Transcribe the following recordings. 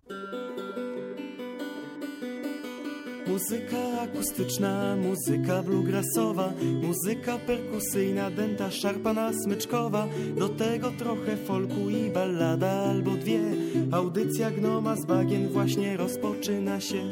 Muzyka akustyczna, muzyka bluegrassowa, muzyka perkusyjna, dęta, szarpana, smyczkowa, do tego trochę folku i ballada albo dwie. Audycja Gnoma z Bagien właśnie rozpoczyna się.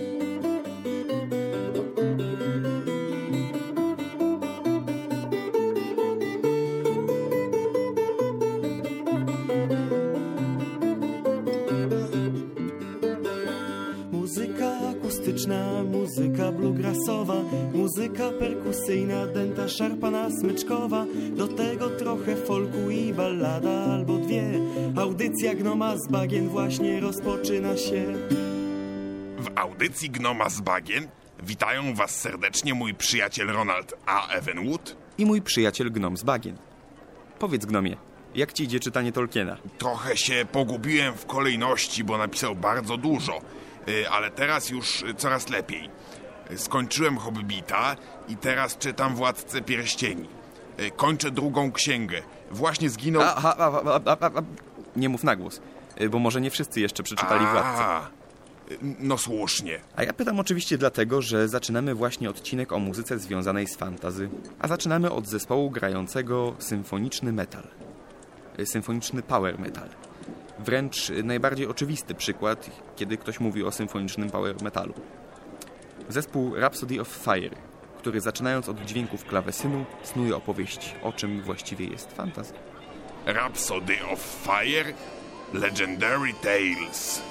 Muzyka bluegrassowa, muzyka perkusyjna, dęta, szarpana, smyczkowa, do tego trochę folku i ballada albo dwie. Audycja Gnoma z Bagien właśnie rozpoczyna się. W audycji Gnoma z Bagien witają was serdecznie mój przyjaciel Ronald A. Evenwood i mój przyjaciel Gnom z Bagien. Powiedz, Gnomie, jak ci idzie czytanie Tolkiena? Trochę się pogubiłem w kolejności, bo napisał bardzo dużo, ale teraz już coraz lepiej. Skończyłem Hobbita i teraz czytam Władcę Pierścieni. Kończę drugą księgę. Właśnie zginął... Nie mów na głos, bo może nie wszyscy jeszcze przeczytali Władcę. No słusznie. A ja pytam oczywiście dlatego, że zaczynamy właśnie odcinek o muzyce związanej z fantasy. A zaczynamy od zespołu grającego symfoniczny metal. Symfoniczny power metal. Wręcz najbardziej oczywisty przykład, kiedy ktoś mówi o symfonicznym power metalu. Zespół Rhapsody of Fire, który zaczynając od dźwięków klawesynu snuje opowieść, o czym właściwie jest fantasy. Rhapsody of Fire, Legendary Tales.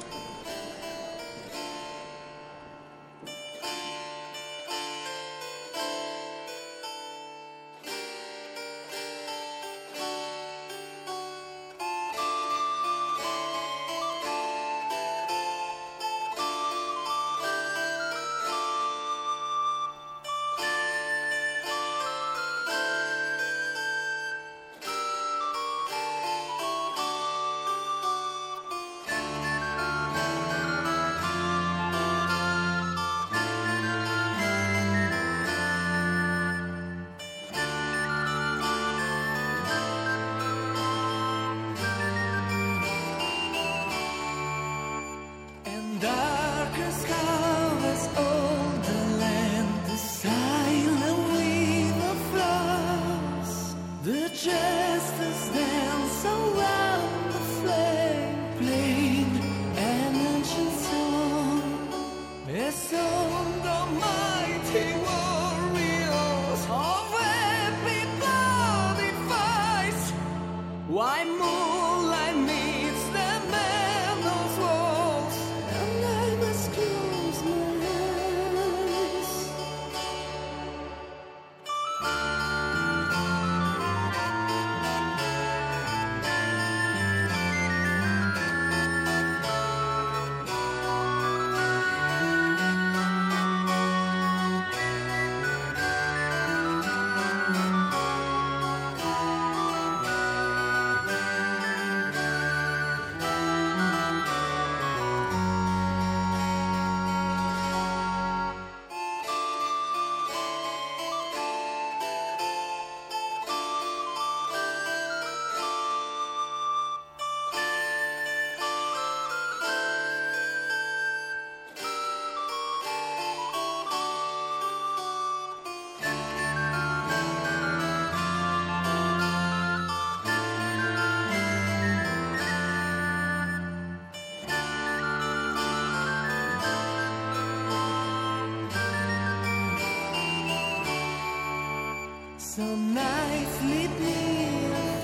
Some nights lead me a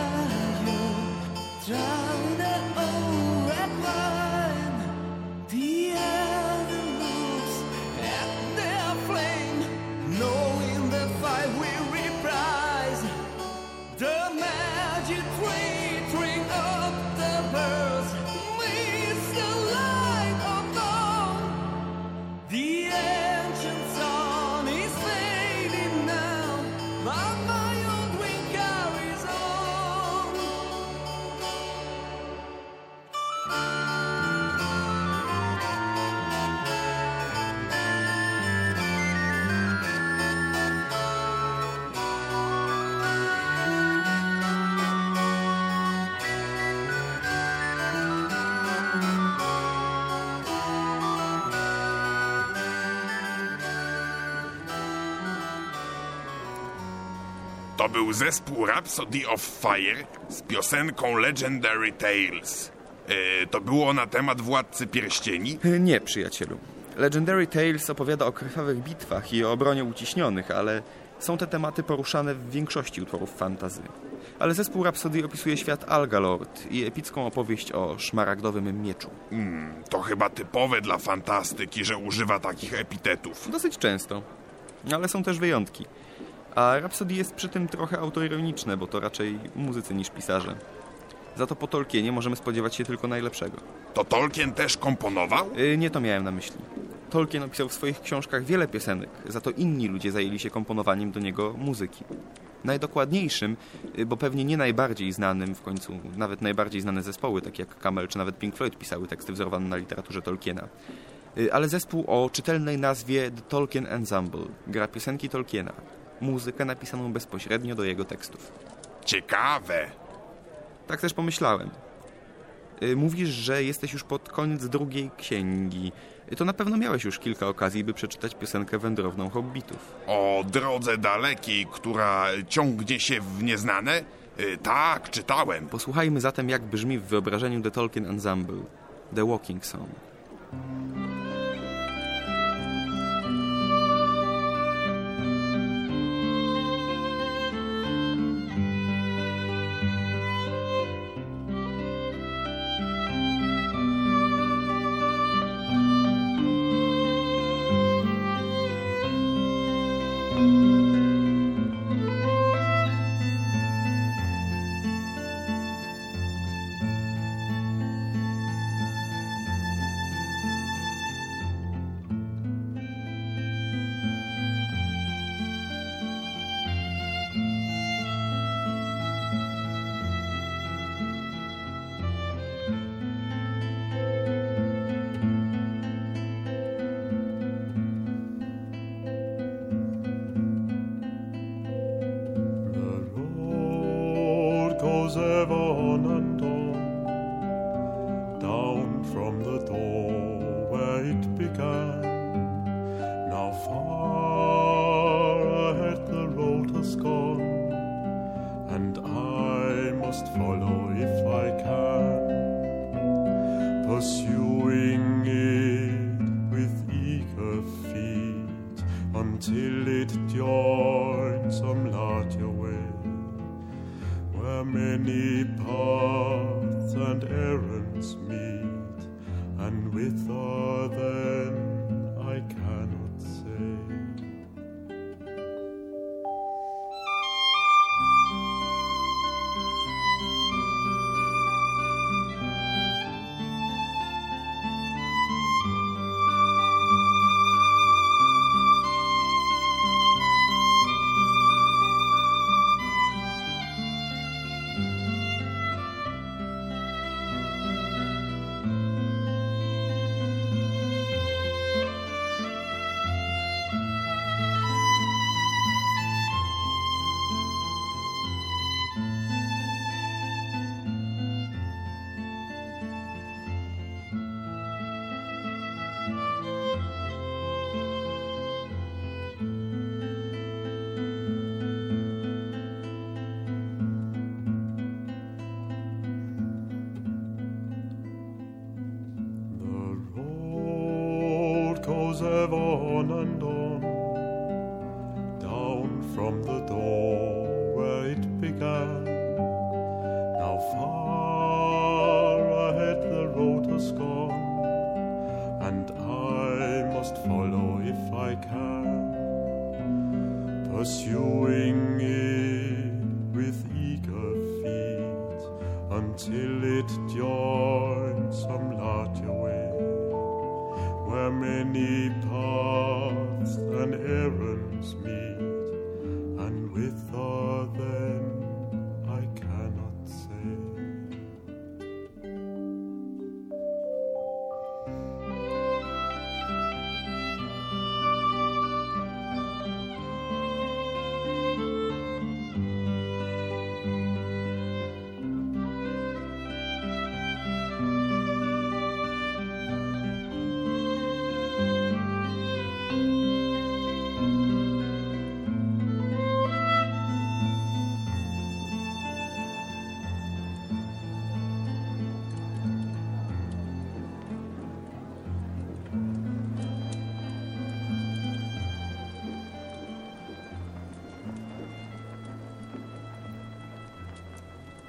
fire, drown the old red wine. The other looks at their flame, knowing the fight we reprise. The magic tree ring up the birds, with the light of dawn. The ancient sun is fading now, but my old wing To był zespół Rhapsody of Fire z piosenką Legendary Tales. To było na temat Władcy Pierścieni? Nie, przyjacielu. Legendary Tales opowiada o krwawych bitwach i o obronie uciśnionych, ale są te tematy poruszane w większości utworów fantasy. Ale zespół Rhapsody opisuje świat Algalord i epicką opowieść o szmaragdowym mieczu. To chyba typowe dla fantastyki, że używa takich epitetów. Dosyć często, ale są też wyjątki. A Rhapsody jest przy tym trochę autoironiczne, bo to raczej muzycy niż pisarze. Za to po Tolkienie możemy spodziewać się tylko najlepszego. To Tolkien też komponował? Nie to miałem na myśli. Tolkien opisał w swoich książkach wiele piosenek, za to inni ludzie zajęli się komponowaniem do niego muzyki. Najdokładniejszym, bo pewnie nie najbardziej znanym, w końcu nawet najbardziej znane zespoły, takie jak Camel czy nawet Pink Floyd, pisały teksty wzorowane na literaturze Tolkiena. Ale zespół o czytelnej nazwie The Tolkien Ensemble gra piosenki Tolkiena, muzykę napisaną bezpośrednio do jego tekstów. Ciekawe. Tak też pomyślałem. Mówisz, że jesteś już pod koniec drugiej księgi. To na pewno miałeś już kilka okazji, by przeczytać piosenkę wędrowną Hobbitów. O drodze dalekiej, która ciągnie się w nieznane? Tak, czytałem. Posłuchajmy zatem, jak brzmi w wyobrażeniu The Tolkien Ensemble, The Walking Song. goes ever on and on, down from the door where it began. Now far ahead the road has gone, and I must follow if I can, pursuing it with eager feet until it joins some larger way, where many paths and errands meet, and whither then I cannot say. Goes ever on and on, down from the door where it began. Now far ahead the road has gone, and I must follow if I can, pursuing it with eager feet until it joins some larger way, where many paths and errands meet, and whither then I cannot say.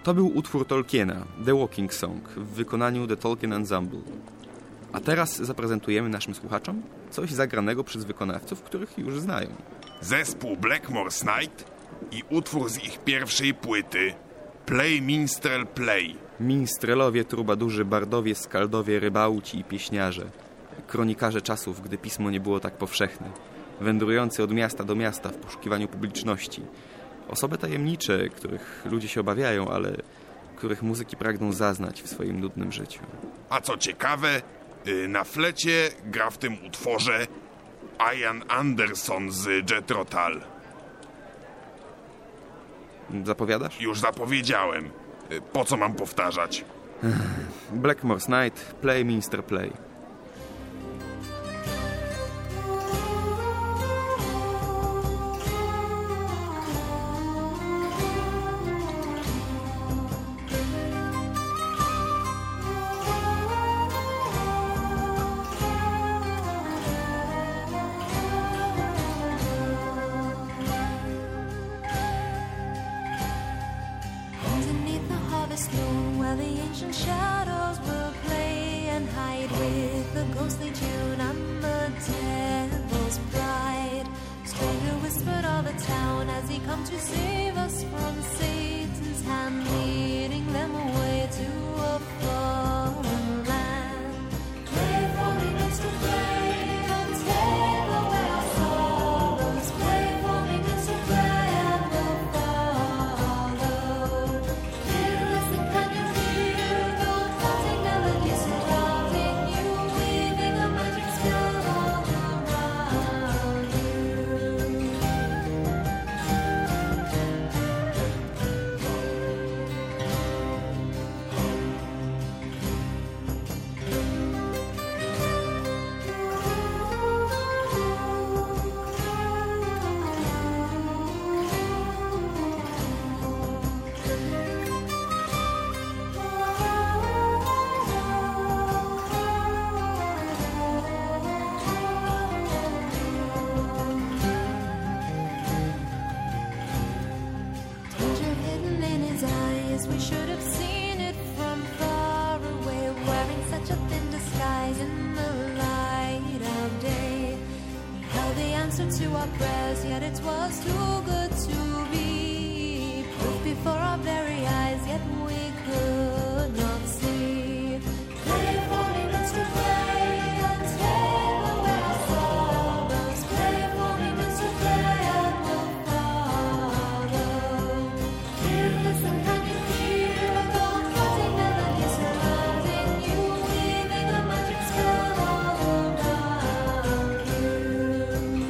To był utwór Tolkiena, The Walking Song, w wykonaniu The Tolkien Ensemble. A teraz zaprezentujemy naszym słuchaczom coś zagranego przez wykonawców, których już znają. Zespół Blackmore's Night i utwór z ich pierwszej płyty Play Minstrel Play. Minstrelowie, trubadurzy, bardowie, skaldowie, rybałci i pieśniarze. Kronikarze czasów, gdy pismo nie było tak powszechne. Wędrujący od miasta do miasta w poszukiwaniu publiczności. Osoby tajemnicze, których ludzie się obawiają, ale których muzyki pragną zaznać w swoim nudnym życiu. A co ciekawe, na flecie gra w tym utworze Ian Anderson z Jethro Tull. Zapowiadasz? Już zapowiedziałem. Po co mam powtarzać? Blackmore's Night, Play Minster Play. Where the ancient shadows will play and hide with the ghostly tune and the devil's pride. Stranger whispered of the town as he come to save us from Satan's hand, leading them away to a foreign land. Play for me, Mr. Play, and take away our sorrows. Play for me, Mr. Play, and we'll follow. Here, listen, can you hear the haunting melodies surrounding you, weaving a magic spell all around you? Danger hidden in his eyes, we should have seen it from far away, wearing such a thin disguise in the light of day. We held the answer to our prayers, yet it was too good to be. Proof before our very eyes, yet we could not see. Play for me, Mr. Play, and take away our sorrows. Play for me, Mr. Play, and we'll follow. Here, listen, can you hear the haunting melodies surrounding you, weaving a magic spell all around you?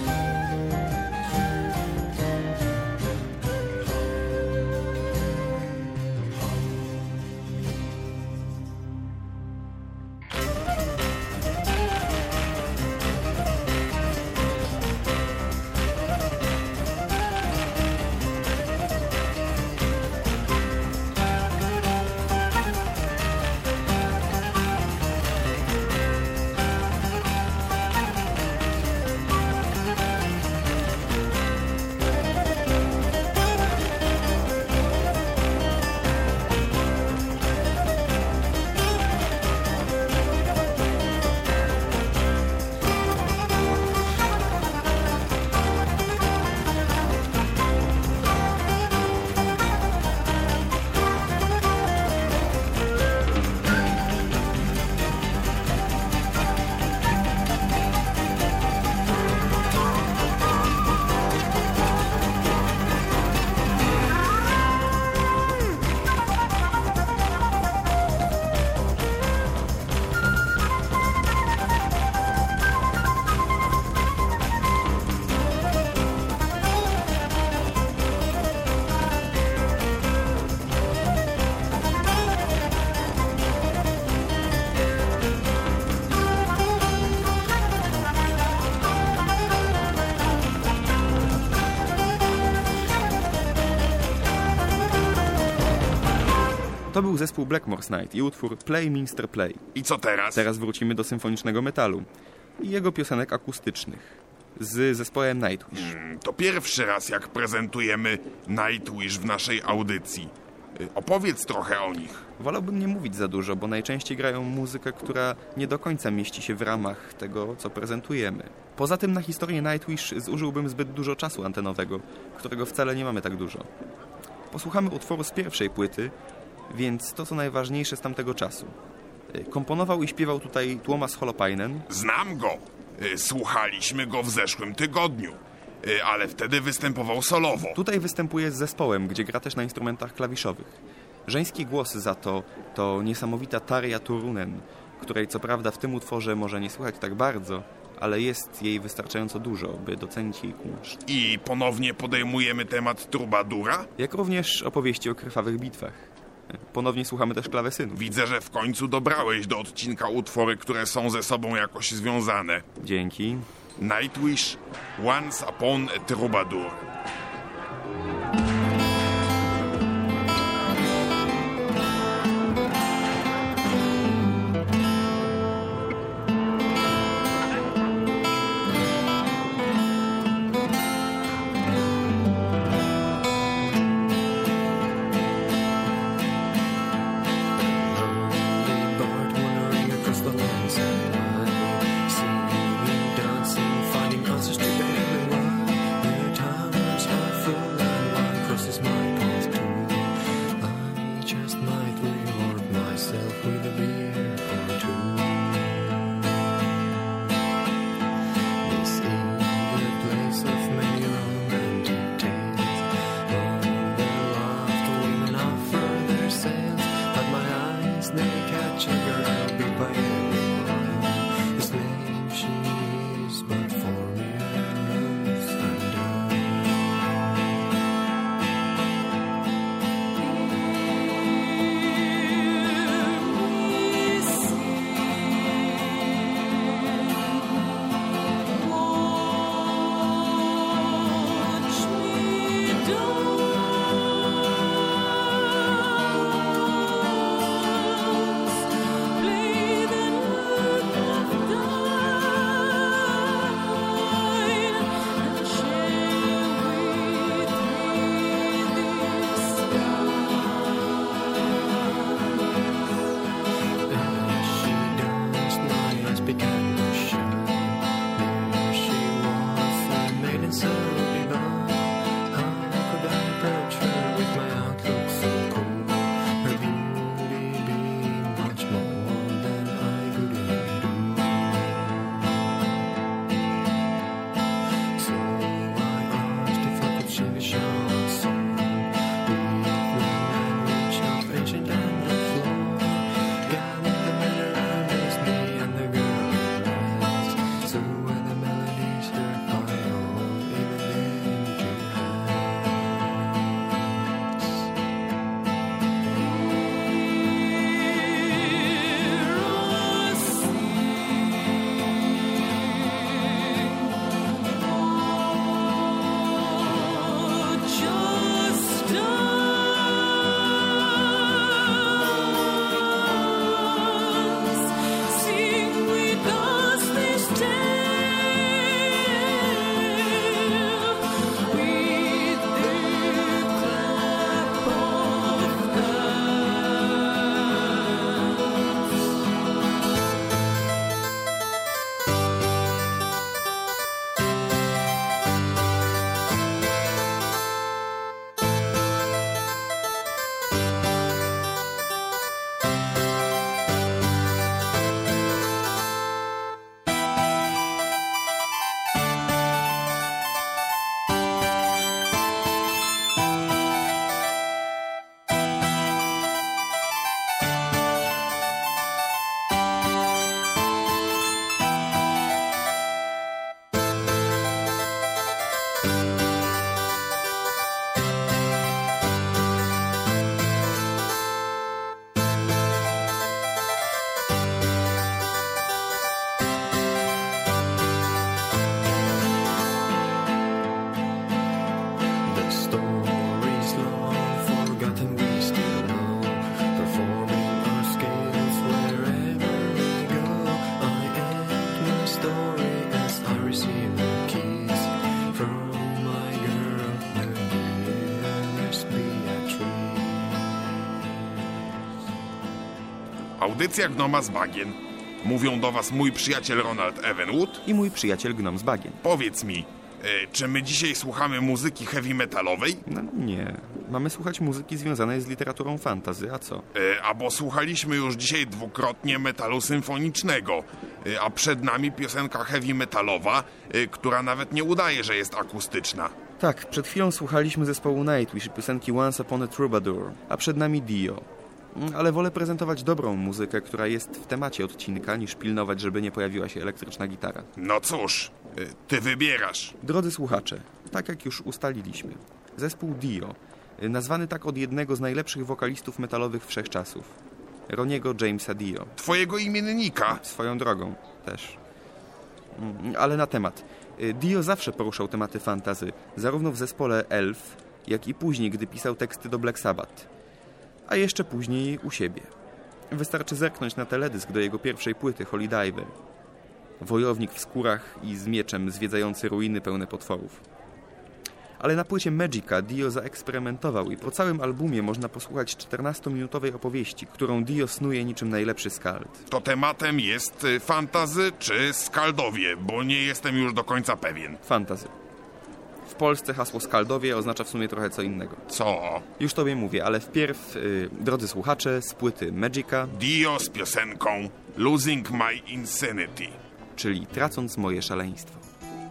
To był zespół Blackmore's Night i utwór Play Minster Play. I co teraz? Teraz wrócimy do symfonicznego metalu i jego piosenek akustycznych z zespołem Nightwish. To pierwszy raz, jak prezentujemy Nightwish w naszej audycji. Opowiedz trochę o nich. Wolałbym nie mówić za dużo, bo najczęściej grają muzykę, która nie do końca mieści się w ramach tego, co prezentujemy. Poza tym na historię Nightwish zużyłbym zbyt dużo czasu antenowego, którego wcale nie mamy tak dużo. Posłuchamy utworu z pierwszej płyty, więc to co najważniejsze z tamtego czasu. Komponował i śpiewał tutaj Tuomas Holopainen. Znam go. Słuchaliśmy go w zeszłym tygodniu, ale wtedy występował solowo. Tutaj występuje z zespołem, gdzie gra też na instrumentach klawiszowych. Żeński głos za to niesamowita Tarja Turunen, której co prawda w tym utworze może nie słychać tak bardzo, ale jest jej wystarczająco dużo, by docenić jej kunszt. I ponownie podejmujemy temat Trubadura? Jak również opowieści o krwawych bitwach. Ponownie słuchamy też klawesynów. Widzę, że w końcu dobrałeś do odcinka utwory, które są ze sobą jakoś związane. Dzięki. Nightwish, Once Upon a Troubadour. Audycja Gnoma z Bagien. Mówią do was mój przyjaciel Ronald Evenwood i mój przyjaciel Gnom z Bagien. Powiedz mi, czy my dzisiaj słuchamy muzyki heavy metalowej? No nie. Mamy słuchać muzyki związanej z literaturą fantasy, a co? Bo słuchaliśmy już dzisiaj dwukrotnie metalu symfonicznego, a przed nami piosenka heavy metalowa, która nawet nie udaje, że jest akustyczna. Tak, przed chwilą słuchaliśmy zespołu Nightwish i piosenki Once Upon a Troubadour, a przed nami Dio. Ale wolę prezentować dobrą muzykę, która jest w temacie odcinka, niż pilnować, żeby nie pojawiła się elektryczna gitara. No cóż, ty wybierasz. Drodzy słuchacze, tak jak już ustaliliśmy, zespół Dio, nazwany tak od jednego z najlepszych wokalistów metalowych wszechczasów, Roniego Jamesa Dio. Twojego imiennika. Swoją drogą też. Ale na temat. Dio zawsze poruszał tematy fantasy, zarówno w zespole Elf, jak i później, gdy pisał teksty do Black Sabbath. A jeszcze później u siebie. Wystarczy zerknąć na teledysk do jego pierwszej płyty, Holy Diver. Wojownik w skórach i z mieczem zwiedzający ruiny pełne potworów. Ale na płycie Magica Dio zaeksperymentował i po całym albumie można posłuchać 14-minutowej opowieści, którą Dio snuje niczym najlepszy skald. To tematem jest fantasy czy skaldowie, bo nie jestem już do końca pewien. Fantasy. W Polsce hasło skaldowie oznacza w sumie trochę co innego. Co? Już tobie mówię, ale wpierw, drodzy słuchacze, z płyty Magica Dio z piosenką Losing My Insanity, czyli Tracąc moje szaleństwo.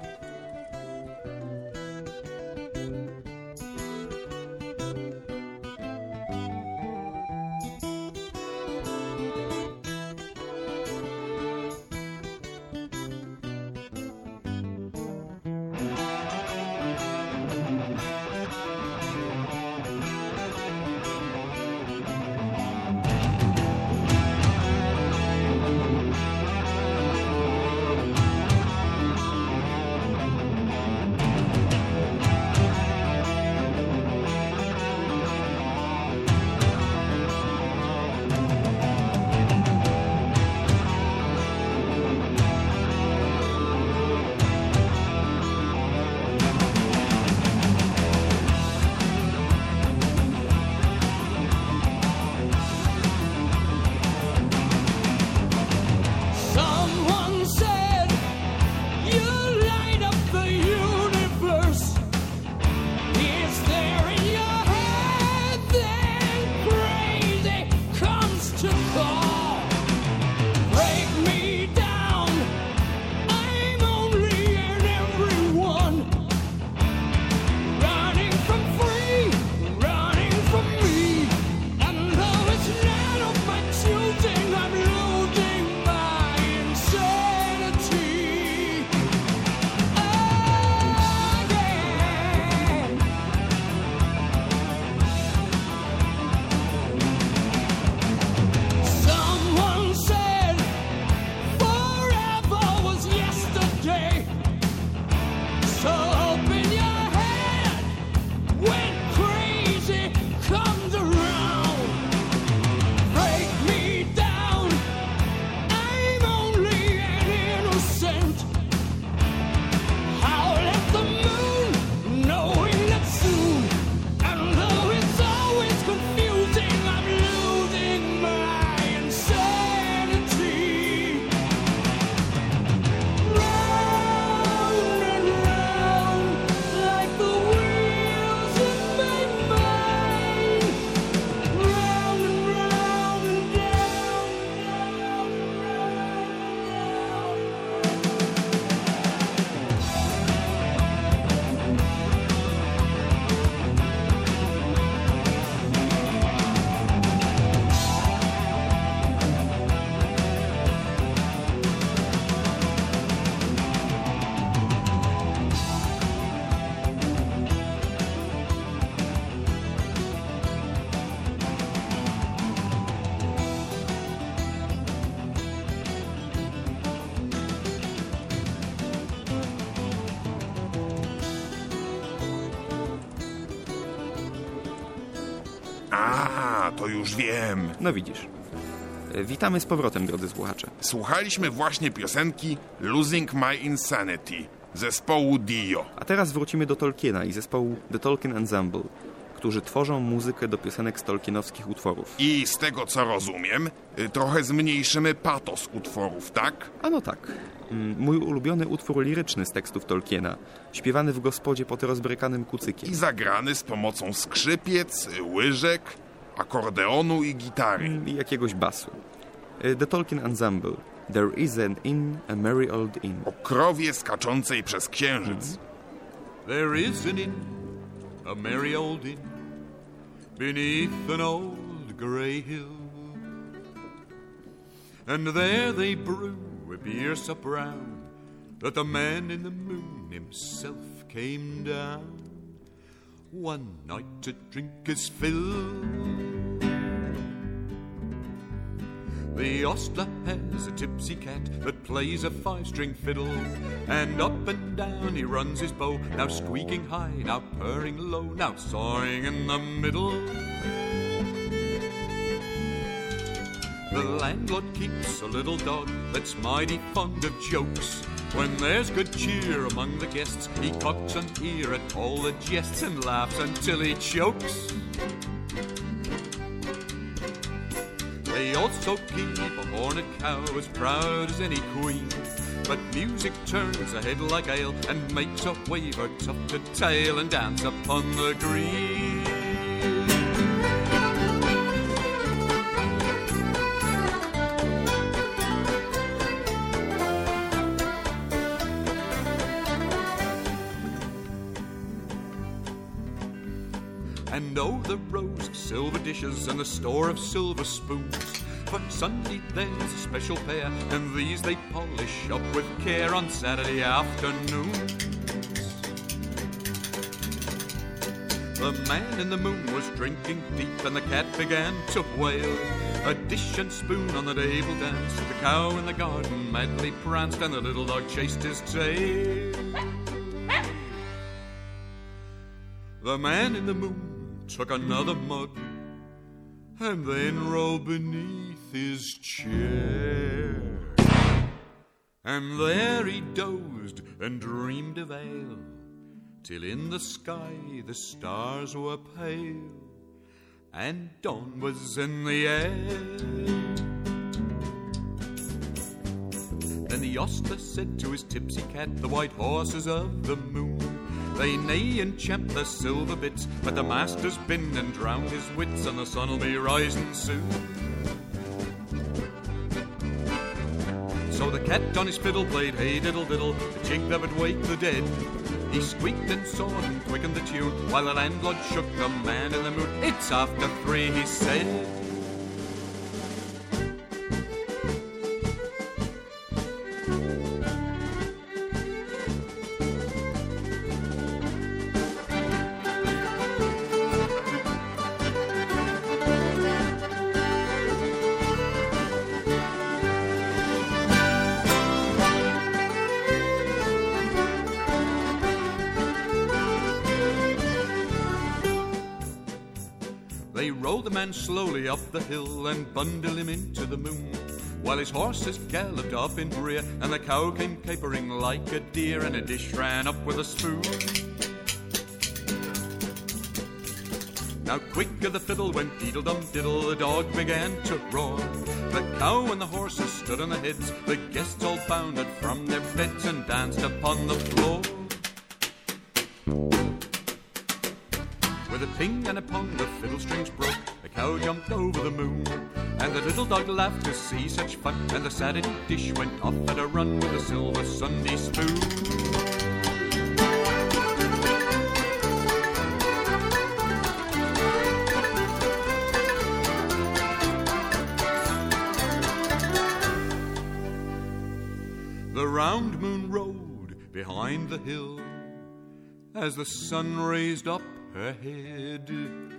To już wiem. No widzisz. Witamy z powrotem, drodzy słuchacze. Słuchaliśmy właśnie piosenki Losing My Insanity zespołu Dio. A teraz wrócimy do Tolkiena i zespołu The Tolkien Ensemble, którzy tworzą muzykę do piosenek z tolkienowskich utworów. I z tego co rozumiem, trochę zmniejszymy patos utworów, tak? Ano tak. Mój ulubiony utwór liryczny z tekstów Tolkiena, śpiewany w gospodzie pod rozbrykanym kucykiem. I zagrany z pomocą skrzypiec, łyżek, akordeonu i gitary. I jakiegoś basu. The Tolkien Ensemble. There is an inn, a merry old inn. O krowie skaczącej przez księżyc. There is an inn, a merry old inn, beneath an old grey hill. And there they brew a beer so brown that the man in the moon himself came down one night to drink his fill. The ostler has a tipsy cat that plays a five-string fiddle, and up and down he runs his bow, now squeaking high, now purring low, now soaring in the middle. The landlord keeps a little dog that's mighty fond of jokes. When there's good cheer among the guests, he cocks an ear at all the jests and laughs until he chokes. They also keep a horned cow as proud as any queen, but music turns a head like ale and makes a wave her tufted tail and dance upon the green. And oh, the rose silver dishes and the store of silver spoons. For Sunday there's a special pair, and these they polish up with care on Saturday afternoons. The man in the moon was drinking deep, and the cat began to wail. A dish and spoon on the table danced, the cow in the garden madly pranced, and the little dog chased his tail. The man in the moon took another mug and then rolled beneath his chair. And there he dozed and dreamed of ale, till in the sky the stars were pale and dawn was in the air. Then the ostler said to his tipsy cat, the white horses of the moon, they neigh and champ the silver bits, but the master's been and drowned his wits, and the sun'll be rising soon. So the cat on his fiddle played hey diddle diddle, a jig that would wake the dead. He squeaked and sawed and quickened the tune, while the landlord shook the man in the moon. It's after 3, he said. They rolled the man slowly up the hill and bundled him into the moon, while his horses galloped up in rear, and the cow came capering like a deer, and a dish ran up with a spoon. Now quicker the fiddle went deedle-dum-diddle, the dog began to roar. The cow and the horses stood on the heads, the guests all bounded from their beds and danced upon the floor. With a ting and a pong the fiddle strings broke, the cow jumped over the moon, and the little dog laughed to see such fun, and the Saturday dish went off at a run with a silver Sunday spoon. The round moon rode behind the hill as the sun raised up her head.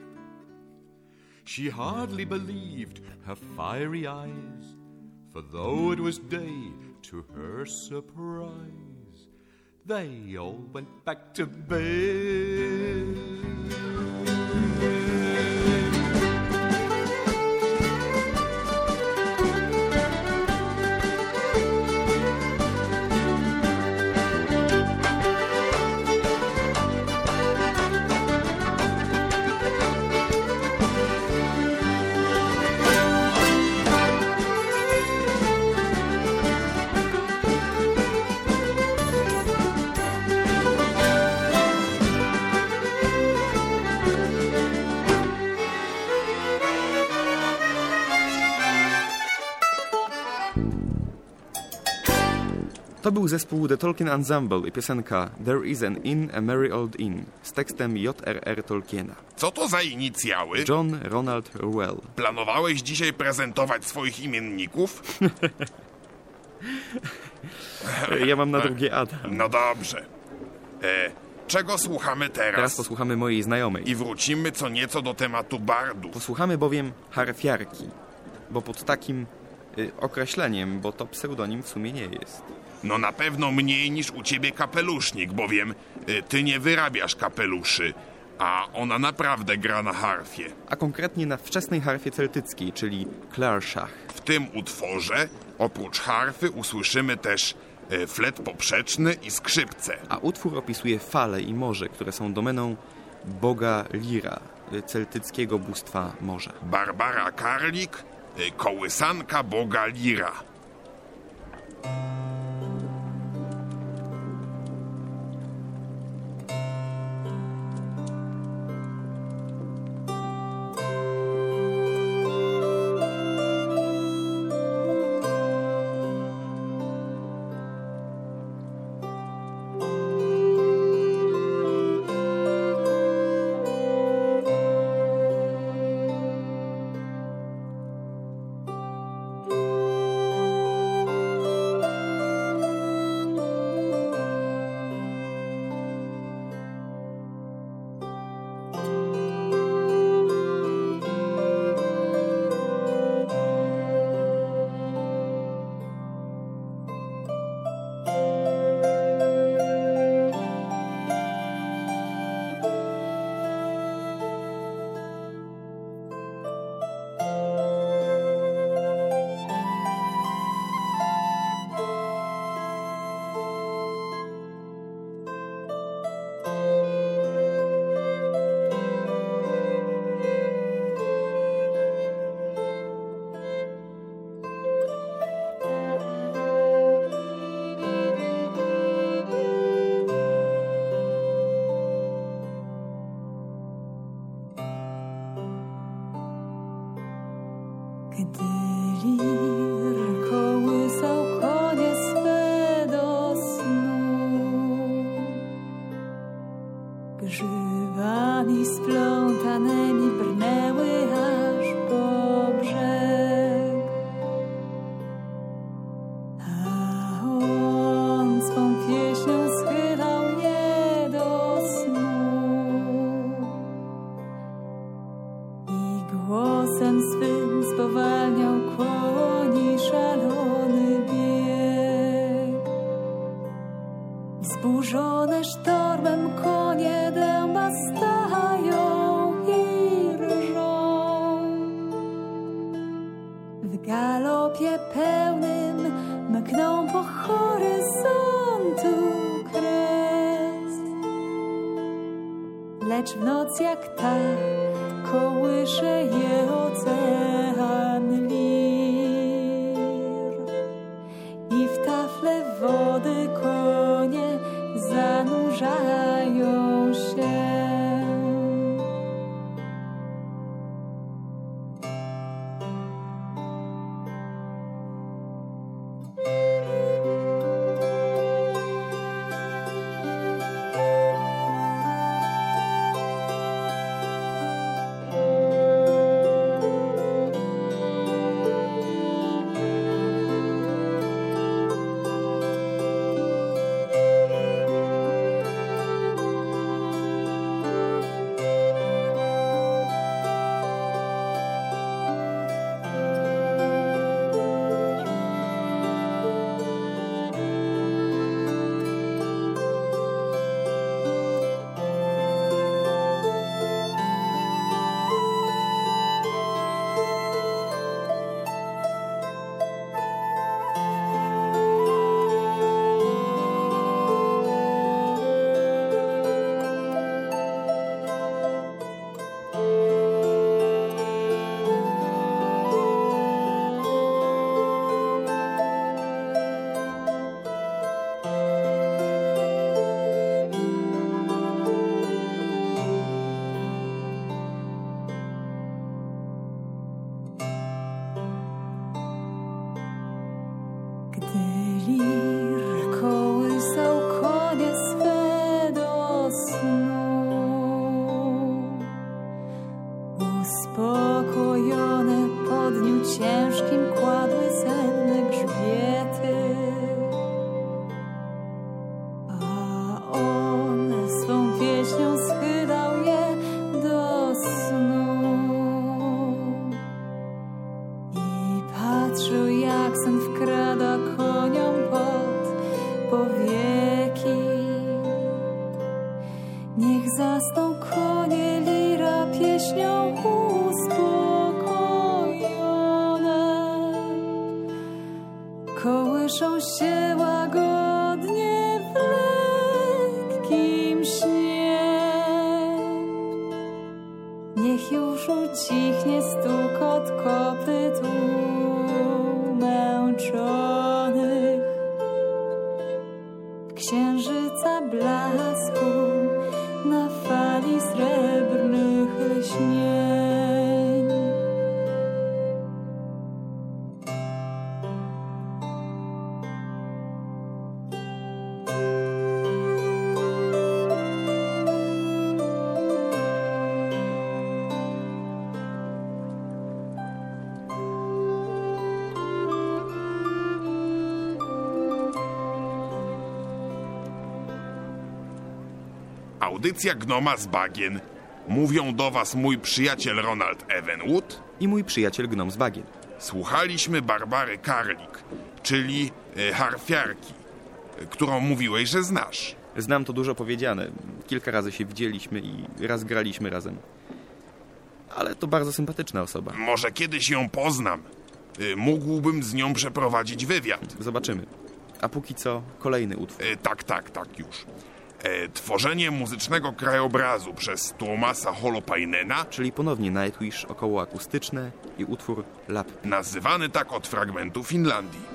She hardly believed her fiery eyes, for though it was day, to her surprise, they all went back to bed. To był zespół The Tolkien Ensemble i piosenka There is an Inn, a Merry Old Inn z tekstem J.R.R. Tolkiena. Co to za inicjały? John Ronald Reuel. Planowałeś dzisiaj prezentować swoich imienników? Ja mam na drugie Adam. No dobrze. Czego słuchamy Teraz teraz? posłuchamy mojej znajomej. I wrócimy co nieco do tematu bardów. Posłuchamy bowiem harfiarki, bo pod takim określeniem, bo to pseudonim w sumie nie jest. No na pewno mniej niż u ciebie kapelusznik, bowiem ty nie wyrabiasz kapeluszy, a ona naprawdę gra na harfie. A konkretnie na wczesnej harfie celtyckiej, czyli clairshach. W tym utworze oprócz harfy usłyszymy też flet poprzeczny i skrzypce. A utwór opisuje fale i morze, które są domeną boga Lira, celtyckiego bóstwa morza. Barbara Karlik, kołysanka boga Lira. Gdy lir kołysał konie swe do snu, grzywami splątanymi brnęły aż po brzeg, a on swą pieśnią schylał je do snu i głosem swym spowalniał koni szalony bieg. Wzburzone sztormem konie dęba stają i rżą. W galopie pełnym mkną po horyzontu kres, lecz w noc jak ta kołysze je ocean lir i w tafle wody konie zanurzają się. Lir kołysał konie swe do snu. Uspokojone po dniu ciężkim kładły senne grzbiety. A on swą pieśnią schylał je do snu. I patrzył, jak sen wkrada koniom pod powieki. Niech zasną konie, lira pieśnią uspokojone. Kołyszą się łagodnie w lekkim śnie. Niech już ucichnie stukot kopyt umęczonych. Księżyca blasku na fali srebrnych lśnień. Audycja Gnoma z Bagien. Mówią do was mój przyjaciel Ronald Evenwood I mój przyjaciel Gnom z Bagien. Słuchaliśmy Barbary Karlik, czyli harfiarki, którą mówiłeś, że znasz. Znam, to dużo powiedziane. Kilka razy się widzieliśmy i raz graliśmy razem. Ale to bardzo sympatyczna osoba. Może kiedyś ją poznam. Mógłbym z nią przeprowadzić wywiad. Zobaczymy. A póki co kolejny utwór. Tak, już. Tworzenie muzycznego krajobrazu przez Tuomasa Holopainena, Czyli ponownie Nightwish okołoakustyczne i utwór Lap. nazywany tak od fragmentu Finlandii.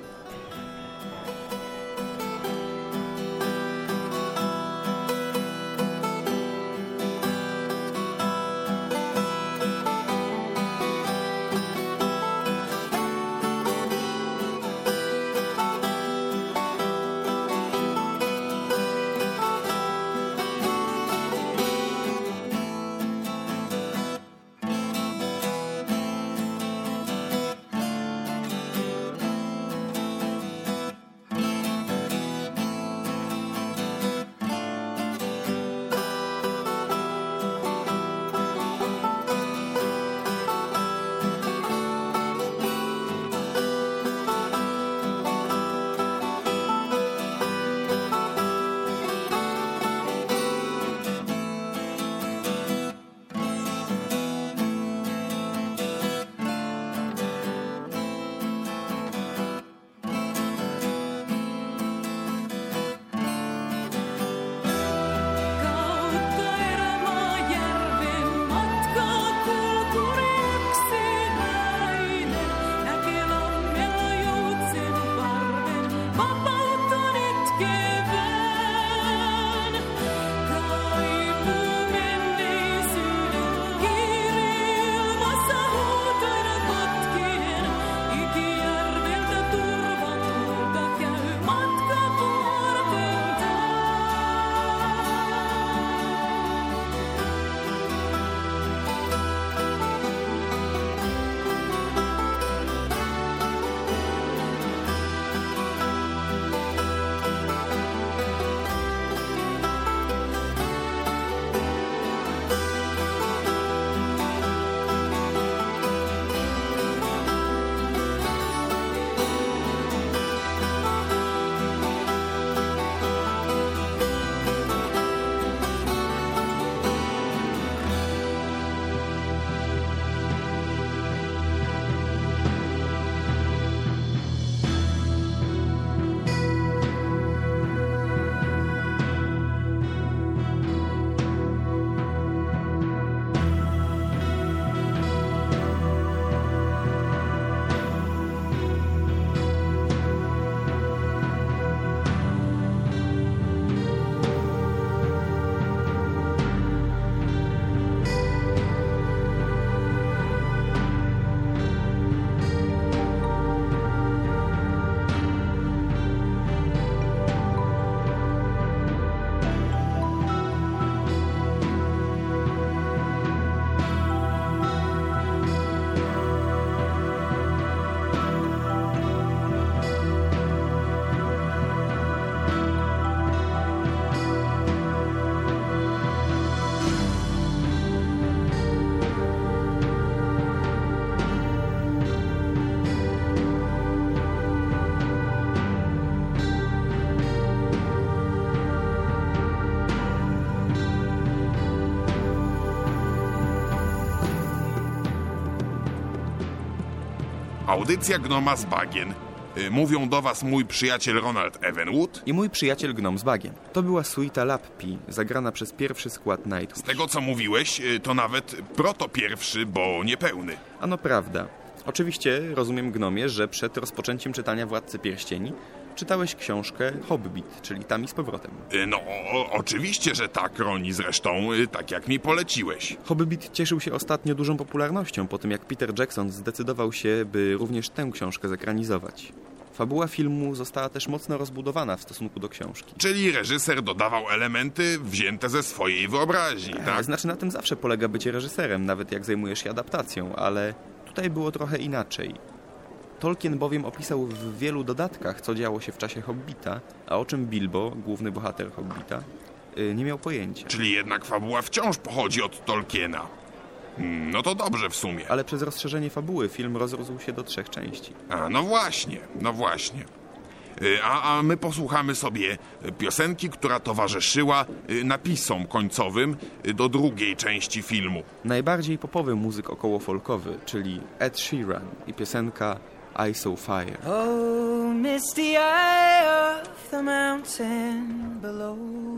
Audycja Gnoma z Bagien. Mówią do was mój przyjaciel Ronald Evenwood i mój przyjaciel Gnom z Bagiem. To była suita Lappi, zagrana przez pierwszy skład Nightwish. Z tego co mówiłeś, to nawet proto pierwszy, bo niepełny. Ano prawda. Oczywiście rozumiem, Gnomie, że przed rozpoczęciem czytania Władcy Pierścieni czytałeś książkę Hobbit, czyli Tam i z powrotem. No, oczywiście, że tak, Roni, zresztą tak jak mi poleciłeś. Hobbit cieszył się ostatnio dużą popularnością po tym, jak Peter Jackson zdecydował się, by również tę książkę zekranizować. Fabuła filmu została też mocno rozbudowana w stosunku do książki. Czyli reżyser dodawał elementy wzięte ze swojej wyobraźni, tak? Znaczy, na tym zawsze polega bycie reżyserem, nawet jak zajmujesz się adaptacją, ale tutaj było trochę inaczej. Tolkien bowiem opisał w wielu dodatkach, co działo się w czasie Hobbita, a o czym Bilbo, główny bohater Hobbita, nie miał pojęcia. Czyli jednak fabuła wciąż pochodzi od Tolkiena. No to dobrze w sumie. Ale przez rozszerzenie fabuły film rozrósł się do 3 części. No właśnie. A my posłuchamy sobie piosenki, która towarzyszyła napisom końcowym do drugiej części filmu. Najbardziej popowy muzyk okołofolkowy, czyli Ed Sheeran i piosenka I Saw Fire. Oh, misty eye of the mountain below.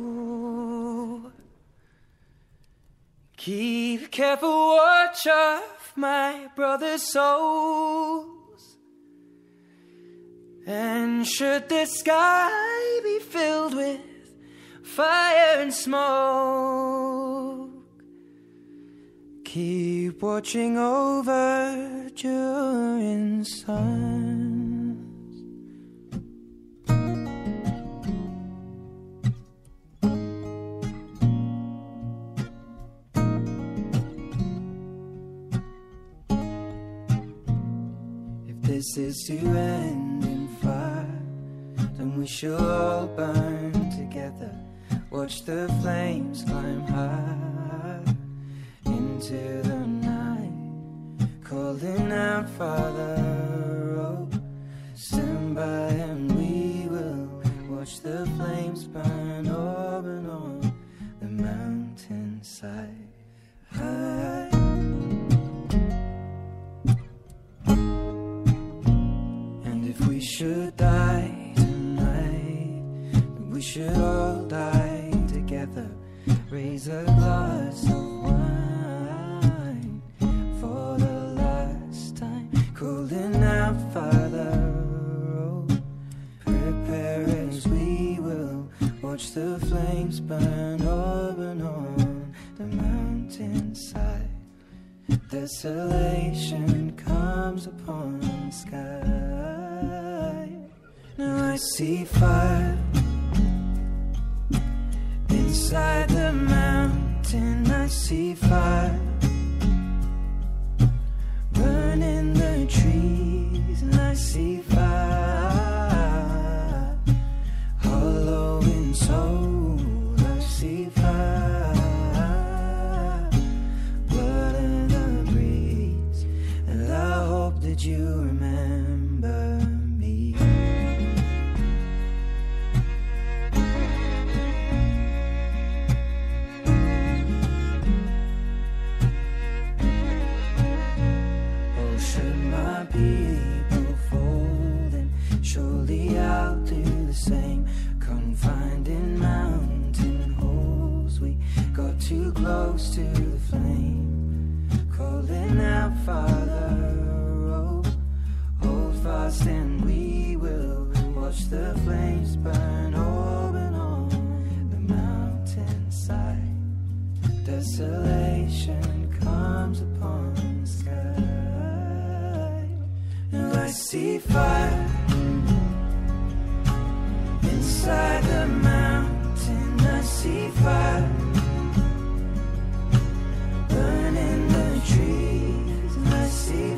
Keep careful watch of my brother's souls. And should the sky be filled with fire and smoke, keep watching over during suns. If this is to end in fire, then we shall all burn together. Watch the flames climb high into the night, calling out, Father, oh, stand by and we will watch the flames burn over and on the mountainside. High. And if we should die tonight, we should all die together. Raise a glass of wine for the last time, calling out, Father, oh, prepare as we will watch the flames burn over and on the mountainside. Desolation comes upon the sky. Now I see fire inside the mountain. I see fire burning the trees, and I see fire hollow in soul. I see fire, blood in the breeze, and I hope that you remember me. People fold, and surely I'll do the same. Confined in mountain holes, we got too close to the flame, calling out, Father, oh, hold fast and we will watch the flames burn over and on the mountainside. Desolation comes upon the sky. I see fire inside the mountain. I see fire burning the trees. I see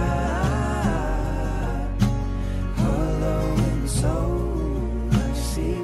fire hollow in soul. I see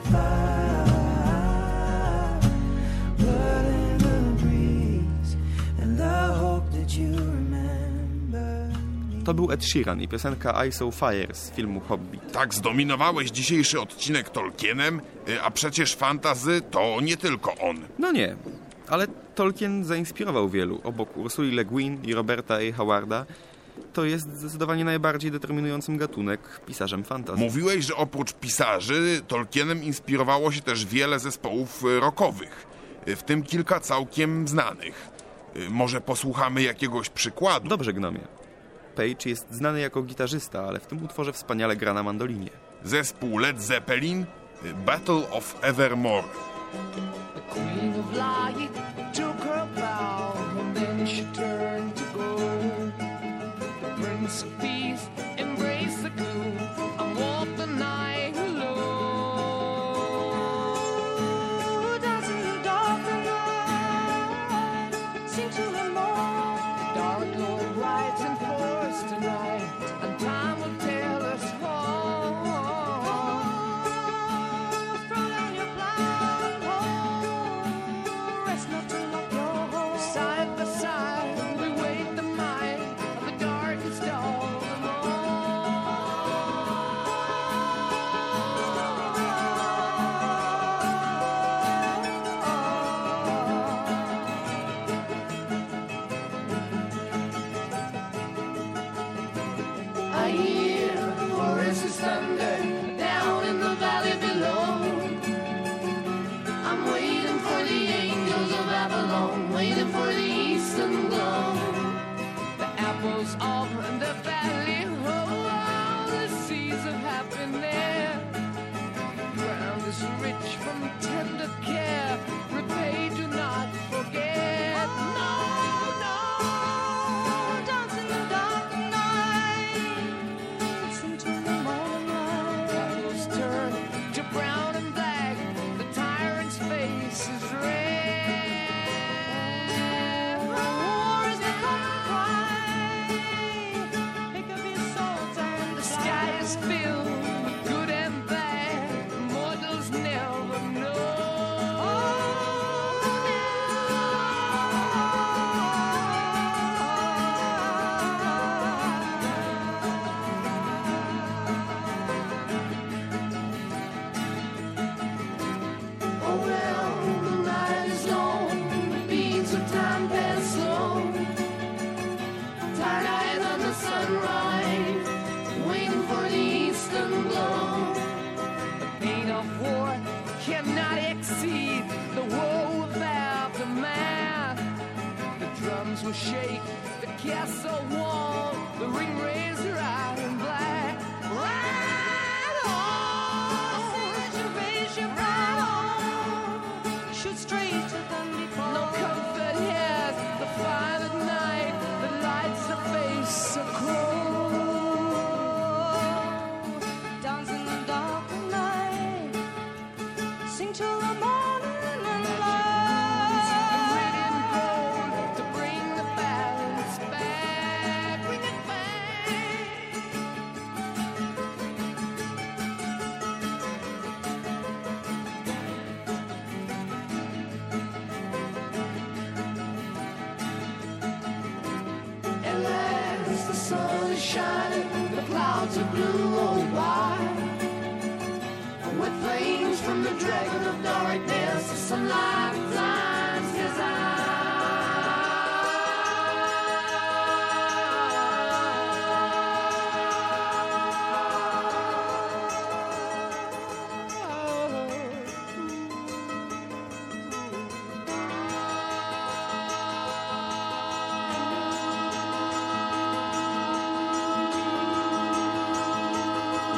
fire, blood in the breeze, and I hope that you remember. To był Ed Sheeran i piosenka I Saw Fire z filmu Hobbit. Tak, zdominowałeś dzisiejszy odcinek Tolkienem, a przecież fantasy to nie tylko on. No nie, ale Tolkien zainspirował wielu. Obok Ursuli Le Guin i Roberta A. Howarda To jest zdecydowanie najbardziej determinującym gatunek pisarzem fantasy. Mówiłeś, że oprócz pisarzy Tolkienem inspirowało się też wiele zespołów rockowych, w tym kilka całkiem znanych. Może posłuchamy jakiegoś przykładu? Dobrze, Gnomie. Page jest znany jako gitarzysta, ale w tym utworze wspaniale gra na mandolinie. Zespół Led Zeppelin, Battle of Evermore. The Queen of Light took her vow, and then she turned to gold. The Prince of Peace embraced the gloom and walked the night alone. Dancing in the dark of night, sing to him more. The Dark Lord rides in force tonight, and time will tell us all. Throw down your blindfold, rest not to lock your hold. Side by side, we wait the might of the darkest dawn. I hear Horace's thunder down in the valley below. I'm waiting for the angels of Avalon, waiting for the eastern glow. The apples of the valley, oh, the seas of happiness. Ground is rich from tender care, repay, do not forget. No, no. Dance in the dark of night, sing to the morning light. Apples turn to brown and black, the tyrant's face is red. War is the common cry, pick up your swords and The sky is filled with good and bad, mortals never know. Oh well, the night is long, the beats of time pass slow. Tired eyes on the sunrise, waiting for the eastern glow. The pain of war cannot exceed the woe of aftermath. The drums will shake, the castle wall, the ring razor iron black. Ride on! raise your right arm, shoot straight to them before. No comfort here, the fire at night, the lights of face so cold. Dance in the dark of night, sing till the morning and light. And red and gold to bring the balance back, bring it back. At last the sun is shining, the clouds are blue, oh why? With flames from the dragon of darkness, some light blinds his eyes.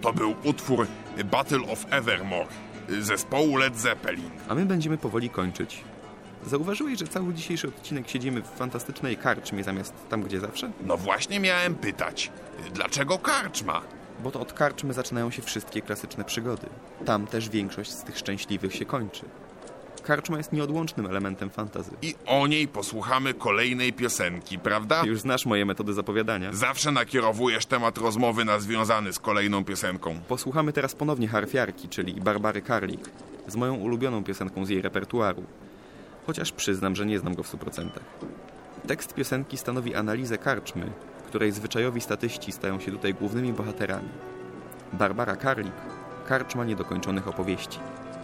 To był utwór Battle of Evermore zespołu Led Zeppelin. A my będziemy powoli kończyć. Zauważyłeś, że cały dzisiejszy odcinek siedzimy w fantastycznej karczmie zamiast tam, gdzie zawsze? No właśnie miałem pytać, dlaczego karczma? Bo to od karczmy zaczynają się wszystkie klasyczne przygody. Tam też większość z tych szczęśliwych się kończy. Karczma jest nieodłącznym elementem fantasy. I o niej posłuchamy kolejnej piosenki, prawda? Ty już znasz moje metody zapowiadania. Zawsze nakierowujesz temat rozmowy na związany z kolejną piosenką. Posłuchamy teraz ponownie Harfiarki, czyli Barbary Karlik, z moją ulubioną piosenką z jej repertuaru. Chociaż przyznam, że nie znam go w 100%. Tekst piosenki stanowi analizę karczmy, której zwyczajowi statyści stają się tutaj głównymi bohaterami. Barbara Karlik, karczma niedokończonych opowieści.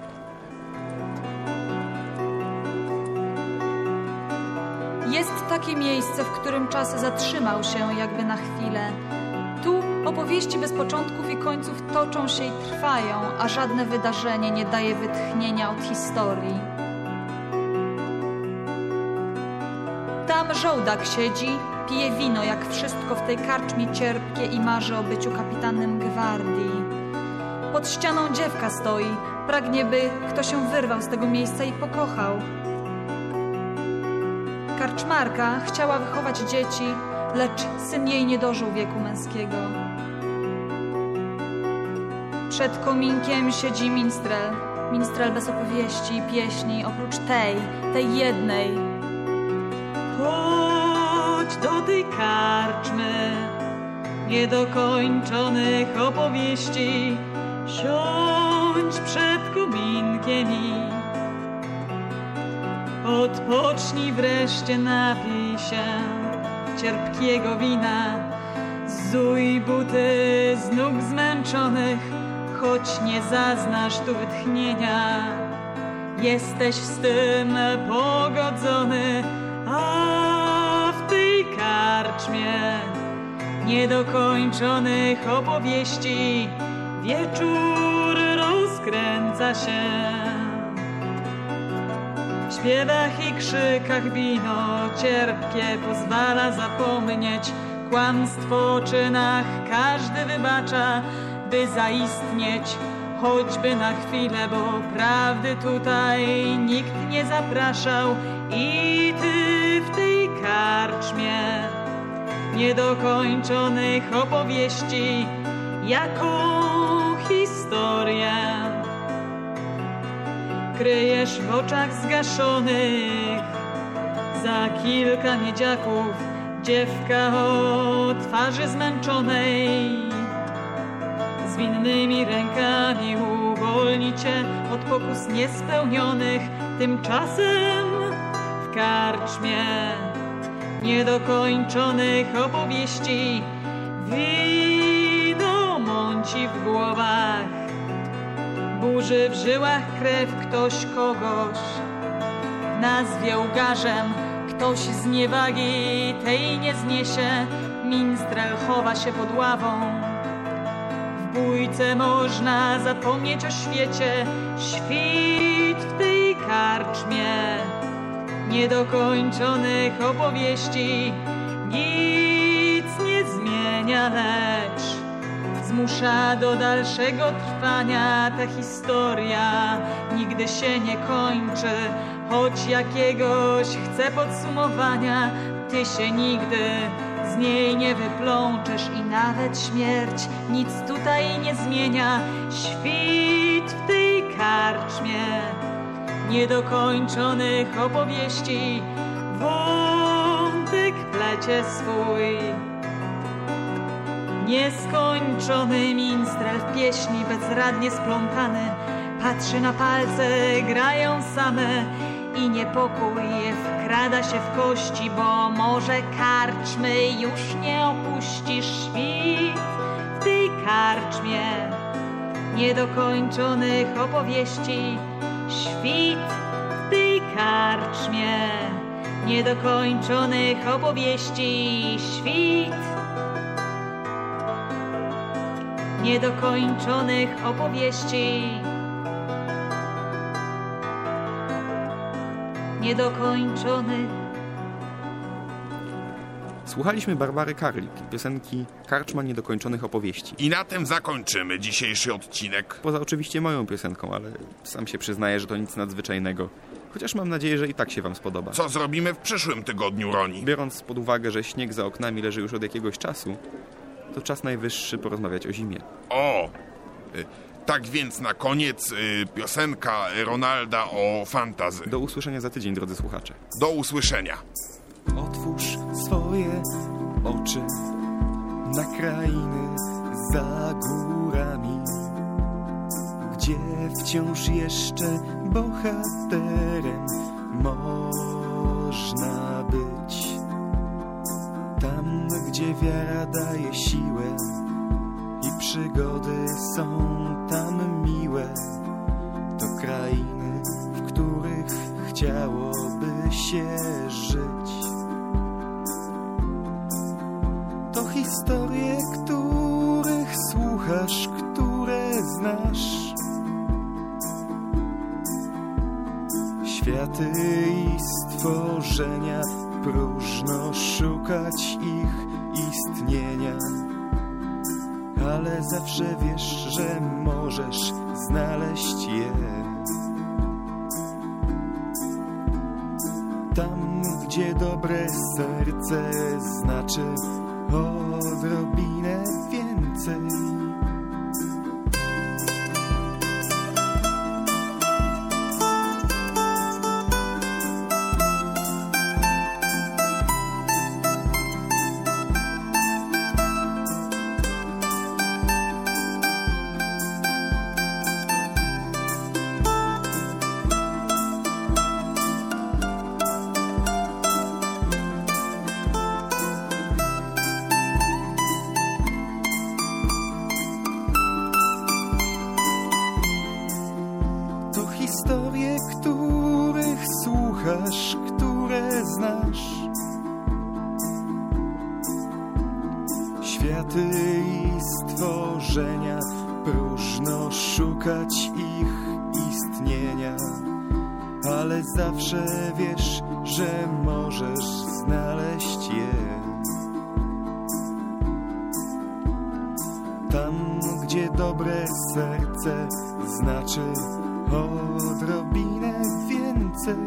Jest takie miejsce, w którym czas zatrzymał się jakby na chwilę. Tu opowieści bez początków i końców toczą się i trwają, a żadne wydarzenie nie daje wytchnienia od historii. Tam żołdak siedzi, pije wino jak wszystko w tej karczmie cierpkie i marzy o byciu kapitanem gwardii. Pod ścianą dziewka stoi, pragnie by kto się wyrwał z tego miejsca i pokochał. Karczmarka chciała wychować dzieci, lecz syn jej nie dożył wieku męskiego. Przed kominkiem siedzi minstrel, minstrel bez opowieści i pieśni, oprócz tej jednej. Chodź do tej karczmy niedokończonych opowieści, siądź przed kominkiem i odpocznij wreszcie, napij się cierpkiego wina, zuj buty z nóg zmęczonych, choć nie zaznasz tu wytchnienia. Jesteś z tym pogodzony, a w tej karczmie niedokończonych opowieści wieczór rozkręca się. W śpiewach i krzykach wino cierpkie pozwala zapomnieć kłamstwo o czynach, każdy wybacza, by zaistnieć choćby na chwilę, bo prawdy tutaj nikt nie zapraszał. I ty w tej karczmie niedokończonych opowieści jako historię kryjesz w oczach zgaszonych. Za kilka miedziaków dziewka o twarzy zmęczonej z winnymi rękami uwolni cię od pokus niespełnionych. Tymczasem w karczmie niedokończonych opowieści wino mąci w głowach, burzy w żyłach krew ktoś kogoś, nazwie ugarzem, ktoś z niewagi tej nie zniesie, minstrel chowa się pod ławą. W bójce można zapomnieć o świecie, świt w tej karczmie niedokończonych opowieści nic nie zmienia, lecz zmusza do dalszego trwania. Ta historia nigdy się nie kończy, choć jakiegoś chce podsumowania. Ty się nigdy z niej nie wyplączesz i nawet śmierć nic tutaj nie zmienia. Świt w tej karczmie niedokończonych opowieści wątek plecie swój. Nieskończony minstrel w pieśni bezradnie splątany patrzy na palce, grają same i niepokój wkrada się w kości, bo może karczmy już nie opuścisz. Świt w tej karczmie niedokończonych opowieści, świt w tej karczmie niedokończonych opowieści, świt niedokończonych opowieści, niedokończonych. Słuchaliśmy Barbary Karlik, piosenki Karczma niedokończonych opowieści. I na tym zakończymy dzisiejszy odcinek. Poza oczywiście moją piosenką, ale sam się przyznaję, że to nic nadzwyczajnego. Chociaż mam nadzieję, że i tak się wam spodoba. Co zrobimy w przyszłym tygodniu, Roni? Biorąc pod uwagę, że śnieg za oknami leży już od jakiegoś czasu, to czas najwyższy porozmawiać o zimie. O! Tak więc na koniec piosenka Ronalda o fantazy. Do usłyszenia za tydzień, drodzy słuchacze. Do usłyszenia. Otwórz swoje oczy na krainy za górami, gdzie wciąż jeszcze bohaterem można być. Tam, gdzie wiara daje siłę i przygody są tam miłe, to krainy, w których chciałoby się żyć. To historie, których słuchasz, które znasz. Światy i stworzenia, próżno szukać ich istnienia. Ale zawsze wiesz, że możesz znaleźć je. Tam, gdzie dobre serce znaczy odrobinę więcej. Historie, których słuchasz, które znasz. Światy i stworzenia, próżno szukać ich istnienia. Ale zawsze wiesz, że możesz znaleźć je. Tam, gdzie dobre serce znaczy odrobinę więcej.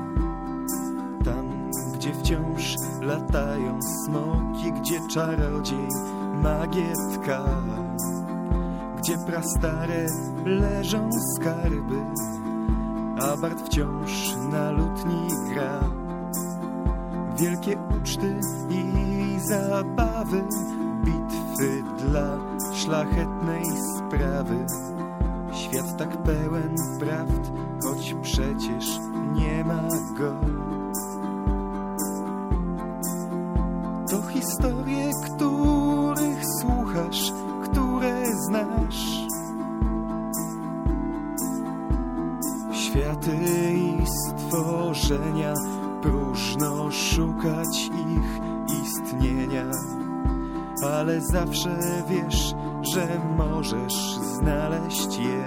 Tam, gdzie wciąż latają smoki, gdzie czarodziej magietka, gdzie prastare leżą skarby, a bard wciąż na lutni gra. Wielkie uczty i zabawy, bitwy dla szlachetnej sprawy. Świat tak pełen prawd, choć przecież nie ma go. To historie, których słuchasz, które znasz. Światy i stworzenia, próżno szukać ich istnienia. Ale zawsze wiesz, że możesz znaleźć je.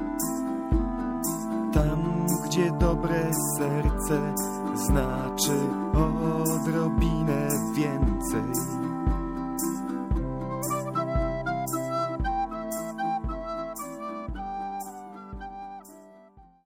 Tam, gdzie dobre serce znaczy